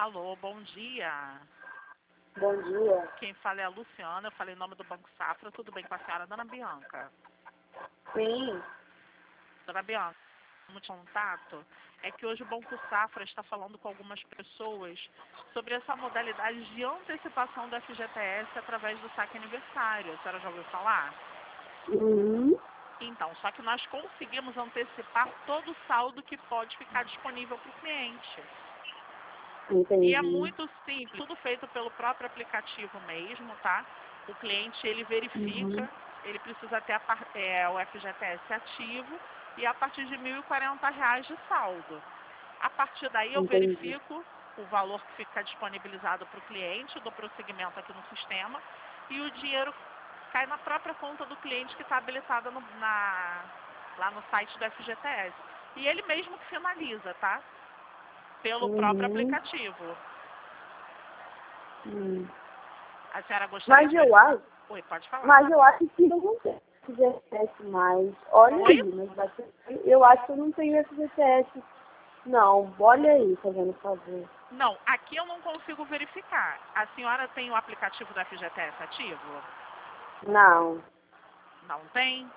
Alô, bom dia. Bom dia. Quem fala é a Luciana, eu falei em nome do Banco Safra. Tudo bem com a senhora, dona Bianca? Sim. Dona Bianca, como contato, é que hoje o Banco Safra está falando com algumas pessoas sobre essa modalidade de antecipação do FGTS através do saque aniversário. A senhora já ouviu falar? Uhum. Então, só que nós conseguimos antecipar todo o saldo que pode ficar disponível para o cliente. Entendi. E é muito simples, tudo feito pelo próprio aplicativo mesmo, tá? O cliente, ele verifica, ele precisa ter o FGTS ativo e a partir de R$ 1.040 de saldo. A partir daí eu Entendi. verifico o valor que fica disponibilizado para o cliente, dou prosseguimento aqui no sistema e o dinheiro cai na própria conta do cliente que está habilitada lá no site do FGTS. E ele mesmo que finaliza, tá? Pelo próprio aplicativo. A senhora gostaria Mas eu acho, Oi, pode falar. mas eu acho que não tem FGTS mais. Olha Oi? aí, eu acho que eu não tenho FGTS. Não, olha aí, fazendo favor. Não, aqui eu não consigo verificar. A senhora tem o aplicativo do FGTS ativo? Não. Não tem?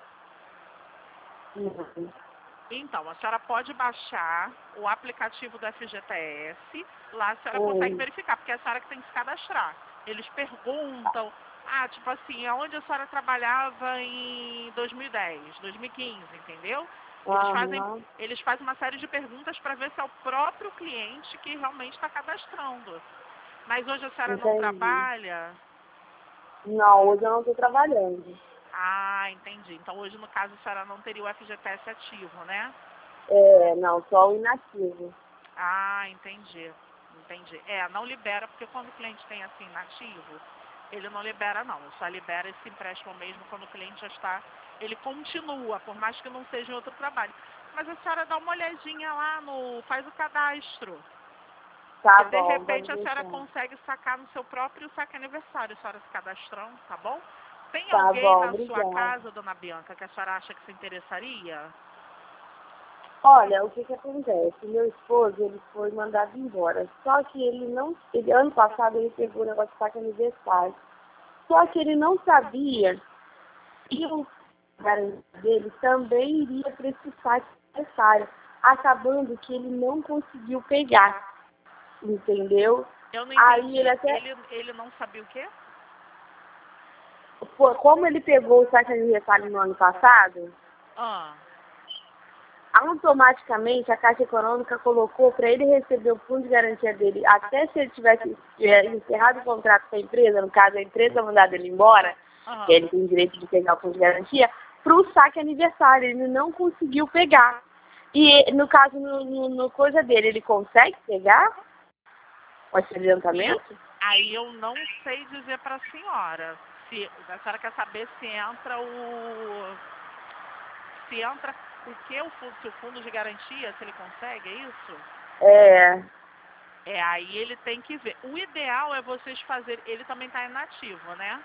Não. Então, a senhora pode baixar o aplicativo do FGTS, lá a senhora consegue verificar, porque é a senhora que tem que se cadastrar. Eles perguntam, tipo assim, aonde a senhora trabalhava em 2010, 2015, entendeu? Eles fazem uma série de perguntas para ver se é o próprio cliente que realmente está cadastrando. Mas hoje a senhora não trabalha? Não, hoje eu não estou trabalhando. Ah, entendi. Então hoje, no caso, a senhora não teria o FGTS ativo, né? Não, só o inativo. Ah, entendi. Entendi. Não libera, porque quando o cliente tem assim inativo, ele não libera não. Só libera esse empréstimo mesmo quando o cliente já está, ele continua, por mais que não seja em outro trabalho. Mas a senhora dá uma olhadinha lá faz o cadastro. Tá E de bom, repente a pode senhora deixar. consegue sacar no seu próprio saque aniversário, a senhora se cadastrando, tá bom? Tem Tá alguém bom, na sua obrigada. casa, dona Bianca, que a senhora acha que se interessaria? Olha, o que acontece? Meu esposo, ele foi mandado embora. Só que ano passado ele pegou o negócio de saque aniversário. Só que ele não sabia que o garantia dele também iria para esse saque aniversário, acabando que ele não conseguiu pegar, entendeu? Eu não Aí entendi. Ele não sabia o quê? Como ele pegou o saque aniversário no ano passado, automaticamente a Caixa Econômica colocou para ele receber o fundo de garantia dele, até se ele tivesse encerrado o contrato com a empresa, no caso a empresa mandado ele embora, que ele tem direito de pegar o fundo de garantia, para o saque aniversário. Ele não conseguiu pegar. E no caso, no coisa dele, ele consegue pegar com esse adiantamento? Aí eu não sei dizer para a senhora. A senhora quer saber se entra se o fundo de garantia, se ele consegue, é isso? Aí ele tem que ver. O ideal é vocês fazerem, ele também está inativo, né?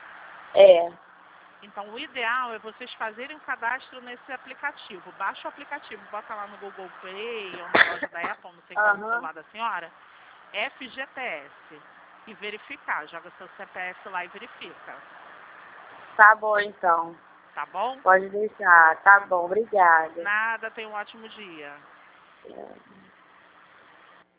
Então o ideal é vocês fazerem o cadastro nesse aplicativo. Baixa o aplicativo, bota lá no Google Play ou na loja da Apple, não sei qual é o celular da senhora, FGTS. E verificar, joga seu CPF lá e verifica. Tá bom, então. Tá bom? Pode deixar. Tá bom, obrigada. Nada, tenha um ótimo dia.